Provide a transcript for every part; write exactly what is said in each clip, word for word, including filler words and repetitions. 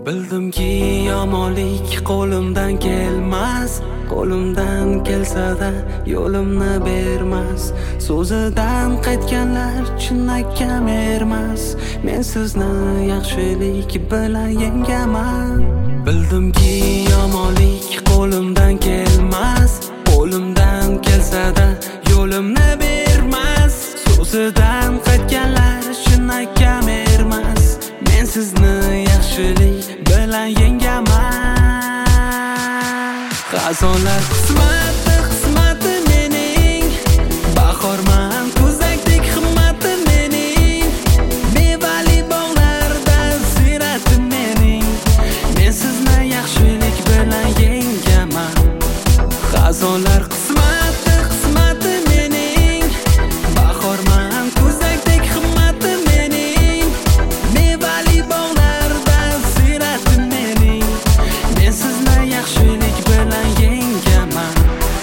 Bildimki yomonlik qo'limdan kelmas, qo'limdan kelsa-da yo'limni bermas. So'zidan qaytganlar chinakam ermas. Men sizni yaxshilik bilan yengaman. Bildimki yomonlik qo'limdan kelmas, qo'limdan kelsa-da yo'limni bermas. So'zidan qaytganlar chinakam ermas. Men sizni yaxshilik bilan yengaman. Xazonlar qismati qismati mening, bahorman kuzakdek himmati mening, mevali bog'larda ziyrati mening. Men sizni yaxshilik bilan yengaman. Xazonlar qismati qismati mening, bahorman kuzakdek himmati mening, mevali bog'larda ziyrati mening. Men sizni yaxshilik bilan yengaman.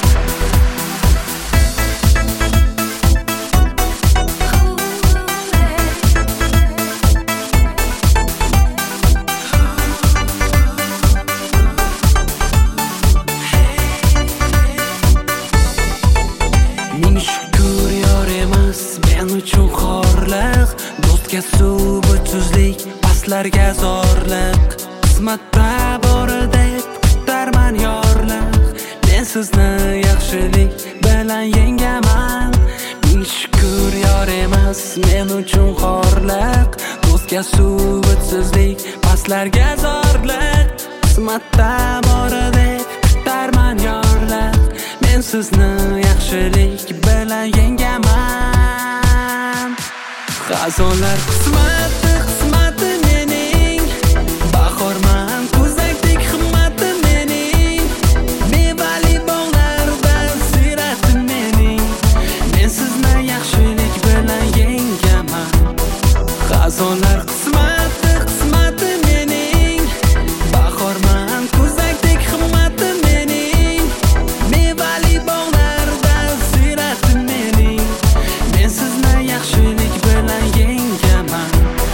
Ming shukr yor emas men uchun xorliq, do'stga suv tuzlik, pastlarga zorliq. Qismatda bor deb kutarman yorliq. Men sizni yaxshilik bilan yengaman. Ming shukr yor emas men uchun xorliq, do'stga suv tuzlik, pastlarga zorliq. Qismatda bor deb kutarman yorliq. Men sizni yaxshilik bilan yengaman. Xazonlar qismati qismati mening, bahorman kuzakdek himmati mening, mevali bog'larda ziyrati mening. Men sizni yaxshilik bilan yengaman. Xazonlar qismati qismati mening, bahorman kuzakdek himmati mening, mevali bog'larda ziyrati mening. Men sizni yaxshilik bilan yengaman.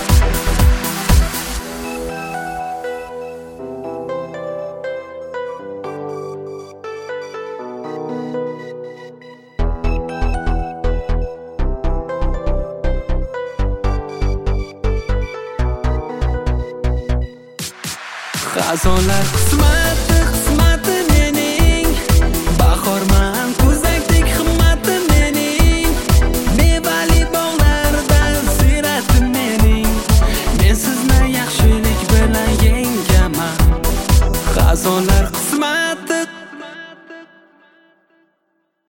Xazonlar qismati qismati mening, bahorman kuzakdek himmati mening, mevali bog'larda ziyrati mening. Men sizni yaxshilik bilan yengaman. Xazonlar qismati